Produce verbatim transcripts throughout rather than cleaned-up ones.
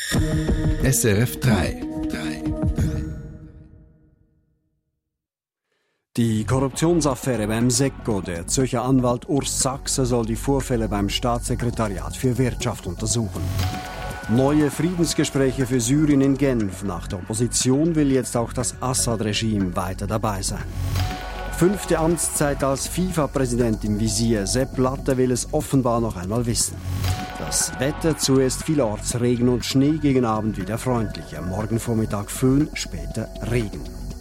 S R F drei. Die Korruptionsaffäre beim SECO. Der Zürcher Anwalt Urs Sachse soll die Vorfälle beim Staatssekretariat für Wirtschaft untersuchen. Neue Friedensgespräche für Syrien in Genf. Nach der Opposition will jetzt auch das Assad-Regime weiter dabei sein. Fünfte Amtszeit als FIFA-Präsident im Visier. Sepp Blatter will es offenbar noch einmal wissen. Das Wetter, zuerst vielorts Regen und Schnee, gegen Abend wieder freundlicher. Morgen Vormittag Föhn, später Regen.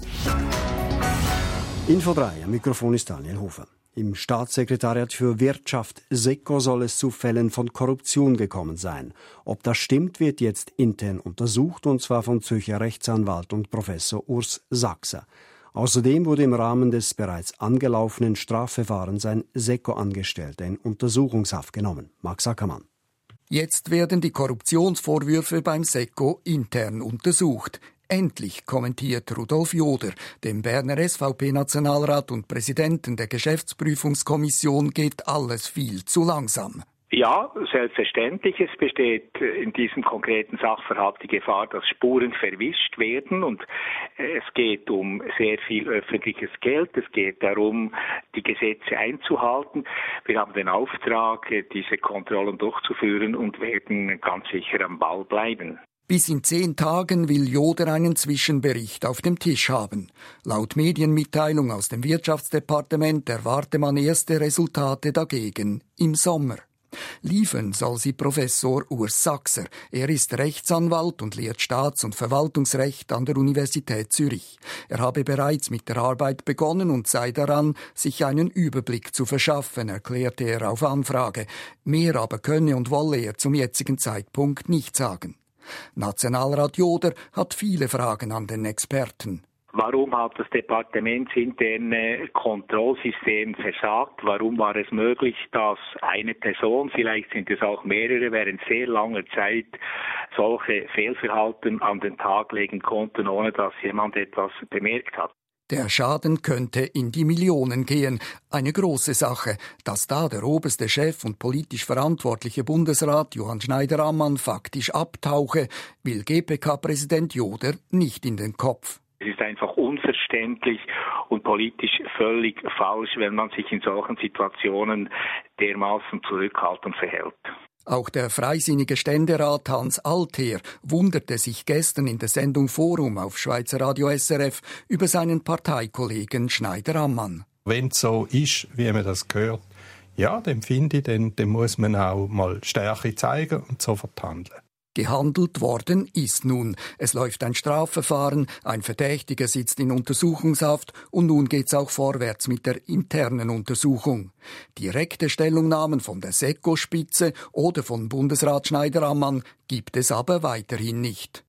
Info drei, am Mikrofon ist Daniel Hofer. Im Staatssekretariat für Wirtschaft SECO soll es zu Fällen von Korruption gekommen sein. Ob das stimmt, wird jetzt intern untersucht, und zwar von Zürcher Rechtsanwalt und Professor Urs Sachse. Außerdem wurde im Rahmen des bereits angelaufenen Strafverfahrens ein SECO-Angestellter in Untersuchungshaft genommen. Max Ackermann. Jetzt werden die Korruptionsvorwürfe beim SECO intern untersucht. Endlich, kommentiert Rudolf Joder, dem Berner S V P-Nationalrat und Präsidenten der Geschäftsprüfungskommission, geht alles viel zu langsam. Ja, selbstverständlich. Es besteht in diesem konkreten Sachverhalt die Gefahr, dass Spuren verwischt werden, und es geht um sehr viel öffentliches Geld. Es geht darum, die Gesetze einzuhalten. Wir haben den Auftrag, diese Kontrollen durchzuführen, und werden ganz sicher am Ball bleiben. Bis in zehn Tagen will Joder einen Zwischenbericht auf dem Tisch haben. Laut Medienmitteilung aus dem Wirtschaftsdepartement erwarte man erste Resultate dagegen im Sommer. Liefern soll sie Professor Urs Sachser. Er ist Rechtsanwalt und lehrt Staats- und Verwaltungsrecht an der Universität Zürich. Er habe bereits mit der Arbeit begonnen und sei daran, sich einen Überblick zu verschaffen, erklärte er auf Anfrage. Mehr aber könne und wolle er zum jetzigen Zeitpunkt nicht sagen. Nationalrat Joder hat viele Fragen an den Experten. Warum hat das departementsinterne Kontrollsystem versagt? Warum war es möglich, dass eine Person, vielleicht sind es auch mehrere, während sehr langer Zeit solche Fehlverhalten an den Tag legen konnten, ohne dass jemand etwas bemerkt hat? Der Schaden könnte in die Millionen gehen. Eine große Sache, dass da der oberste Chef und politisch verantwortliche Bundesrat Johann Schneider-Ammann faktisch abtauche, will G P K-Präsident Joder nicht in den Kopf. Es ist einfach unverständlich und politisch völlig falsch, wenn man sich in solchen Situationen dermaßen zurückhaltend verhält. Auch der freisinnige Ständerat Hans Alther wunderte sich gestern in der Sendung Forum auf Schweizer Radio S R F über seinen Parteikollegen Schneider-Ammann. Wenn es so ist, wie man das hört, ja, dann finde ich, dann, dann muss man auch mal Stärke zeigen und sofort handeln. Gehandelt worden ist nun. Es läuft ein Strafverfahren, ein Verdächtiger sitzt in Untersuchungshaft und nun geht's auch vorwärts mit der internen Untersuchung. Direkte Stellungnahmen von der SECO-Spitze oder von Bundesrat Schneider-Ammann gibt es aber weiterhin nicht.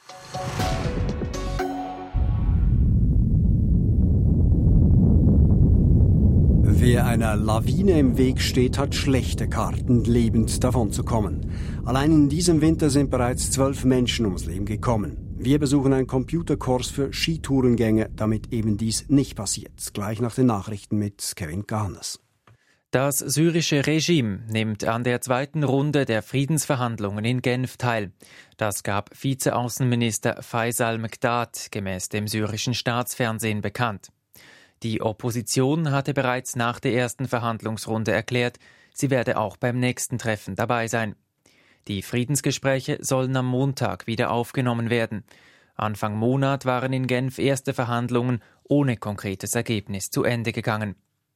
Wer einer Lawine im Weg steht, hat schlechte Karten, lebend davonzukommen. Allein in diesem Winter sind bereits zwölf Menschen ums Leben gekommen. Wir besuchen einen Computerkurs für Skitourengänger, damit eben dies nicht passiert. Gleich nach den Nachrichten mit Kevin Garnes. Das syrische Regime nimmt an der zweiten Runde der Friedensverhandlungen in Genf teil. Das gab Vizeaußenminister Faisal Mekdad gemäß dem syrischen Staatsfernsehen bekannt. Die Opposition hatte bereits nach der ersten Verhandlungsrunde erklärt, sie werde auch beim nächsten Treffen dabei sein. Die Friedensgespräche sollen am Montag wieder aufgenommen werden. Anfang Monat waren in Genf erste Verhandlungen ohne konkretes Ergebnis zu Ende gegangen.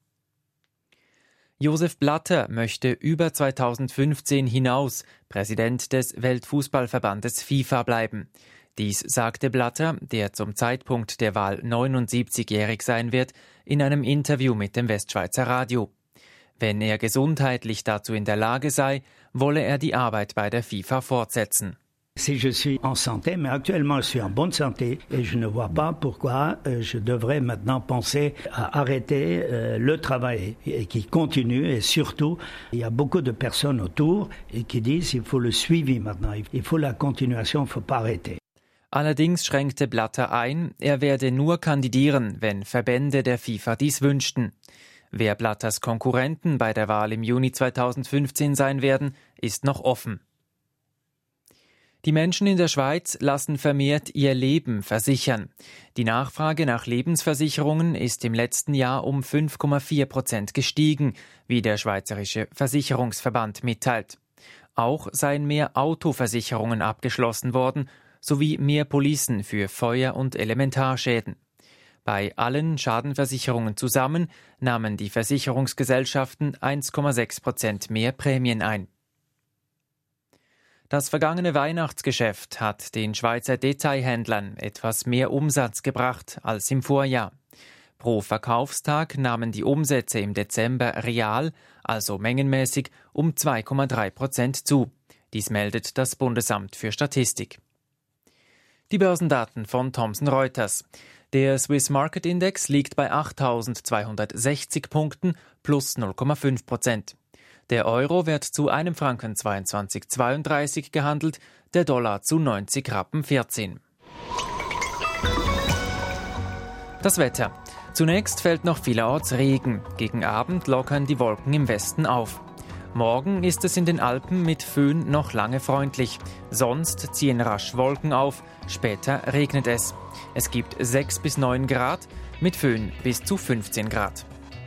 Josef Blatter möchte über zweitausendfünfzehn hinaus Präsident des Weltfußballverbandes FIFA bleiben. Dies sagte Blatter, der zum Zeitpunkt der Wahl neunundsiebzigjährig sein wird, in einem Interview mit dem Westschweizer Radio. Wenn er gesundheitlich dazu in der Lage sei, wolle er die Arbeit bei der FIFA fortsetzen. Si je suis en santé, mais actuellement je suis en bonne santé et je ne vois pas pourquoi euh, je devrais maintenant penser à arrêter euh, le travail et qui continue, et surtout il y a beaucoup de personnes autour et qui disent il faut le suivi maintenant, il faut la continuation, il faut pas arrêter. Allerdings schränkte Blatter ein, er werde nur kandidieren, wenn Verbände der FIFA dies wünschten. Wer Blatters Konkurrenten bei der Wahl im Juni zweitausendfünfzehn sein werden, ist noch offen. Die Menschen in der Schweiz lassen vermehrt ihr Leben versichern. Die Nachfrage nach Lebensversicherungen ist im letzten Jahr um fünf Komma vier Prozent gestiegen, wie der Schweizerische Versicherungsverband mitteilt. Auch seien mehr Autoversicherungen abgeschlossen worden, sowie mehr Policen für Feuer- und Elementarschäden. Bei allen Schadenversicherungen zusammen nahmen die Versicherungsgesellschaften eins Komma sechs Prozent mehr Prämien ein. Das vergangene Weihnachtsgeschäft hat den Schweizer Detailhändlern etwas mehr Umsatz gebracht als im Vorjahr. Pro Verkaufstag nahmen die Umsätze im Dezember real, also mengenmäßig, um zwei Komma drei Prozent zu. Dies meldet das Bundesamt für Statistik. Die Börsendaten von Thomson Reuters. Der Swiss Market Index liegt bei achttausendzweihundertsechzig Punkten plus null Komma fünf Prozent. Der Euro wird zu einem Franken zweiundzwanzig Komma zweiunddreißig gehandelt, der Dollar zu neunzig Rappen vierzehn. Das Wetter. Zunächst fällt noch vielerorts Regen. Gegen Abend lockern die Wolken im Westen auf. Morgen ist es in den Alpen mit Föhn noch lange freundlich. Sonst ziehen rasch Wolken auf, später regnet es. Es gibt sechs bis neun Grad, mit Föhn bis zu fünfzehn Grad.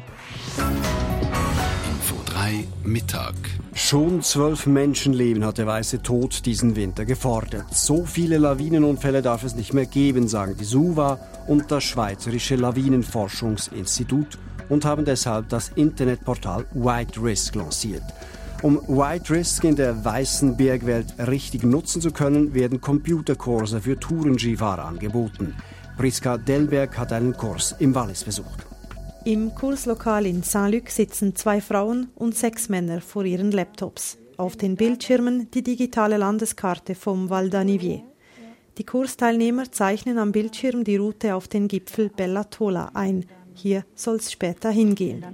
Info drei Mittag. Schon zwölf Menschenleben hat der weiße Tod diesen Winter gefordert. So viele Lawinenunfälle darf es nicht mehr geben, sagen die SUVA und das Schweizerische Lawinenforschungsinstitut und haben deshalb das Internetportal White Risk lanciert. Um White Risk in der weißen Bergwelt richtig nutzen zu können, werden Computerkurse für Tourenskifahrer angeboten. Priska Dellenberg hat einen Kurs im Wallis besucht. Im Kurslokal in Saint-Luc sitzen zwei Frauen und sechs Männer vor ihren Laptops. Auf den Bildschirmen die digitale Landeskarte vom Val d'Anivier. Die Kursteilnehmer zeichnen am Bildschirm die Route auf den Gipfel Bella Tola ein. Hier soll es später hingehen.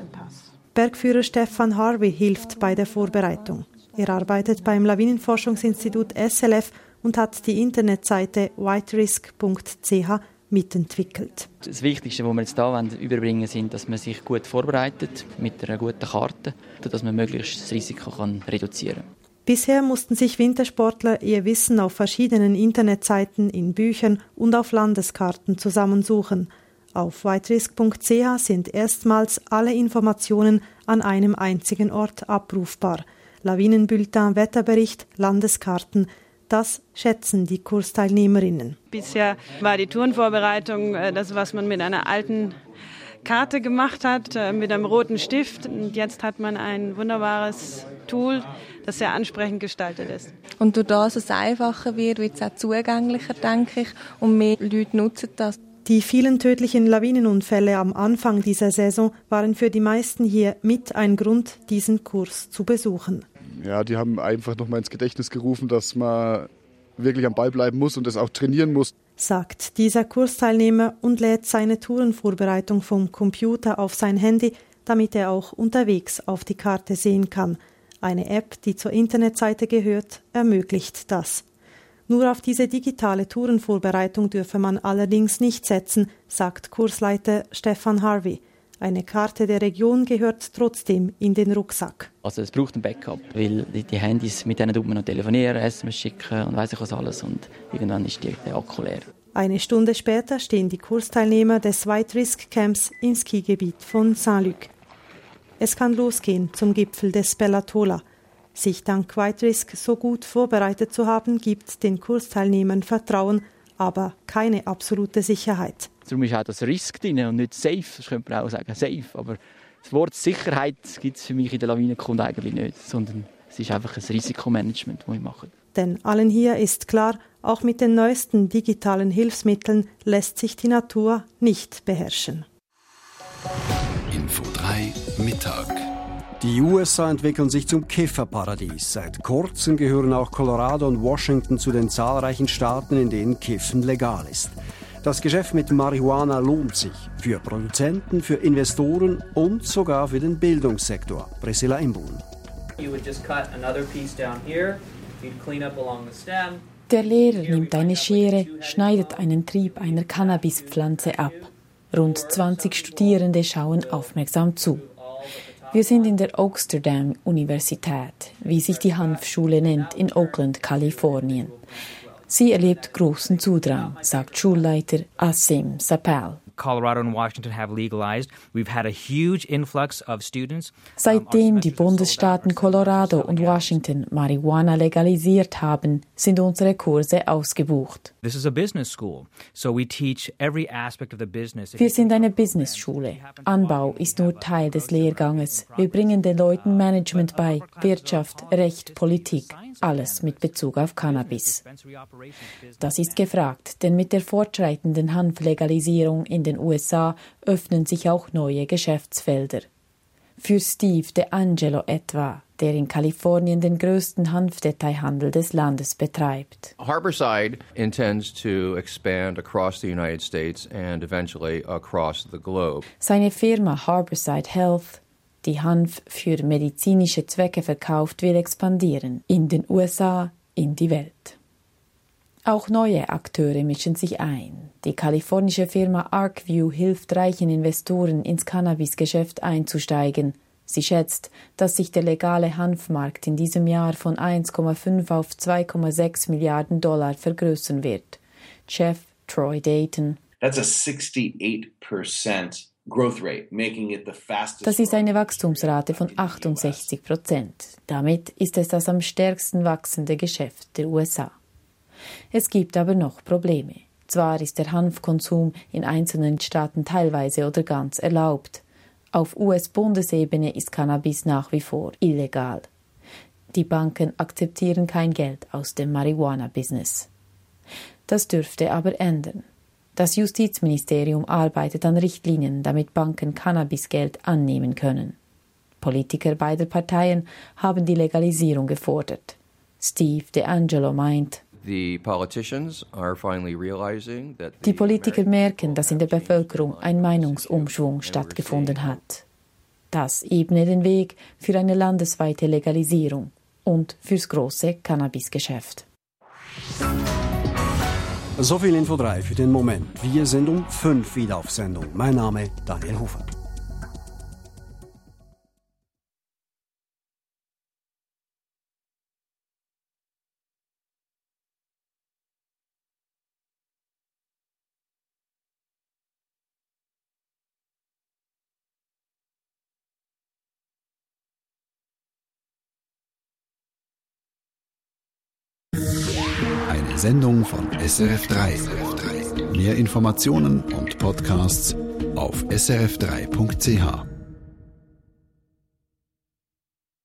Bergführer Stefan Harvey hilft bei der Vorbereitung. Er arbeitet beim Lawinenforschungsinstitut S L F und hat die Internetseite whiterisk punkt c h mitentwickelt. Das Wichtigste, was wir jetzt hier überbringen wollen, sind, dass man sich gut vorbereitet mit einer guten Karte, dass man möglichst das Risiko kann reduzieren kann. Bisher mussten sich Wintersportler ihr Wissen auf verschiedenen Internetseiten, in Büchern und auf Landeskarten zusammensuchen. Auf whiterisk punkt c h sind erstmals alle Informationen an einem einzigen Ort abrufbar. Lawinenbulletin, Wetterbericht, Landeskarten. Das schätzen die Kursteilnehmerinnen. Bisher war die Tourenvorbereitung das, was man mit einer alten Karte gemacht hat, mit einem roten Stift. Und jetzt hat man ein wunderbares Tool, das sehr ansprechend gestaltet ist. Und durch das es einfacher wird, wird es auch zugänglicher, denke ich, und mehr Leute nutzen das. Die vielen tödlichen Lawinenunfälle am Anfang dieser Saison waren für die meisten hier mit ein Grund, diesen Kurs zu besuchen. Ja, die haben einfach noch mal ins Gedächtnis gerufen, dass man wirklich am Ball bleiben muss und das auch trainieren muss. Sagt dieser Kursteilnehmer und lädt seine Tourenvorbereitung vom Computer auf sein Handy, damit er auch unterwegs auf die Karte sehen kann. Eine App, die zur Internetseite gehört, ermöglicht das. Nur auf diese digitale Tourenvorbereitung dürfe man allerdings nicht setzen, sagt Kursleiter Stefan Harvey. Eine Karte der Region gehört trotzdem in den Rucksack. Also es braucht ein Backup, weil die, die Handys, mit denen tut man noch telefonieren, S M S schicken und weiss ich was alles. Und irgendwann ist die, der Akku leer. Eine Stunde später stehen die Kursteilnehmer des White Risk Camps im Skigebiet von Saint-Luc. Es kann losgehen zum Gipfel des Bella Tola. Sich dank White Risk so gut vorbereitet zu haben, gibt den Kursteilnehmern Vertrauen, aber keine absolute Sicherheit. Darum ist auch das Risk drin und nicht safe. Das könnte man auch sagen, safe. Aber das Wort Sicherheit gibt es für mich in der Lawinenkunde eigentlich nicht, sondern es ist einfach ein Risikomanagement, das wir machen. Denn allen hier ist klar, auch mit den neuesten digitalen Hilfsmitteln lässt sich die Natur nicht beherrschen. Info drei Mittag. Die U S A entwickeln sich zum Kifferparadies. Seit kurzem gehören auch Colorado und Washington zu den zahlreichen Staaten, in denen Kiffen legal ist. Das Geschäft mit Marihuana lohnt sich. Für Produzenten, für Investoren und sogar für den Bildungssektor. Priscilla Imboon. Der Lehrer nimmt eine Schere, schneidet einen Trieb einer Cannabispflanze ab. Rund zwanzig Studierende schauen aufmerksam zu. Wir sind in der Oaksterdam-Universität, wie sich die Hanfschule nennt, in Oakland, Kalifornien. Sie erlebt großen Zudrang, sagt Schulleiter Asim Sapal. Colorado and Washington have legalized. We've had a huge influx of students. Seitdem die Bundesstaaten Colorado und Washington Marihuana legalisiert haben, sind unsere Kurse ausgebucht. This is a business school, so we teach every aspect of the business. Wir sind eine Businessschule. Anbau ist nur Teil des Lehrganges. Wir bringen den Leuten Management bei, Wirtschaft, Recht, Politik, alles mit Bezug auf Cannabis. Das ist gefragt, denn mit der fortschreitenden Hanflegalisierung in den U S A öffnen sich auch neue Geschäftsfelder. Für Steve DeAngelo etwa, der in Kalifornien den größten Hanfdetailhandel des Landes betreibt. Harborside intends to expand across the United States and eventually across the globe. Seine Firma Harborside Health, die Hanf für medizinische Zwecke verkauft, will expandieren in den U S A, in die Welt. Auch neue Akteure mischen sich ein. Die kalifornische Firma Arcview hilft reichen Investoren, ins Cannabisgeschäft einzusteigen. Sie schätzt, dass sich der legale Hanfmarkt in diesem Jahr von eins Komma fünf auf zwei Komma sechs Milliarden Dollar vergrößern wird. Chef Troy Dayton. That's a sixty-eight percent growth rate, making it the fastest. Das ist eine Wachstumsrate von achtundsechzig Prozent. Damit ist es das am stärksten wachsende Geschäft der U S A. Es gibt aber noch Probleme. Zwar ist der Hanfkonsum in einzelnen Staaten teilweise oder ganz erlaubt. Auf U S-Bundesebene ist Cannabis nach wie vor illegal. Die Banken akzeptieren kein Geld aus dem Marihuana-Business. Das dürfte aber ändern. Das Justizministerium arbeitet an Richtlinien, damit Banken Cannabisgeld annehmen können. Politiker beider Parteien haben die Legalisierung gefordert. Steve DeAngelo meint, Die Politiker merken, dass in der Bevölkerung ein Meinungsumschwung stattgefunden hat. Das ebne den Weg für eine landesweite Legalisierung und fürs große Cannabisgeschäft. So viel Info drei für den Moment. Wir sind um fünf wieder auf Sendung. Mein Name Daniel Hofer. Eine Sendung von S R F drei. Mehr Informationen und Podcasts auf s r f drei punkt c h.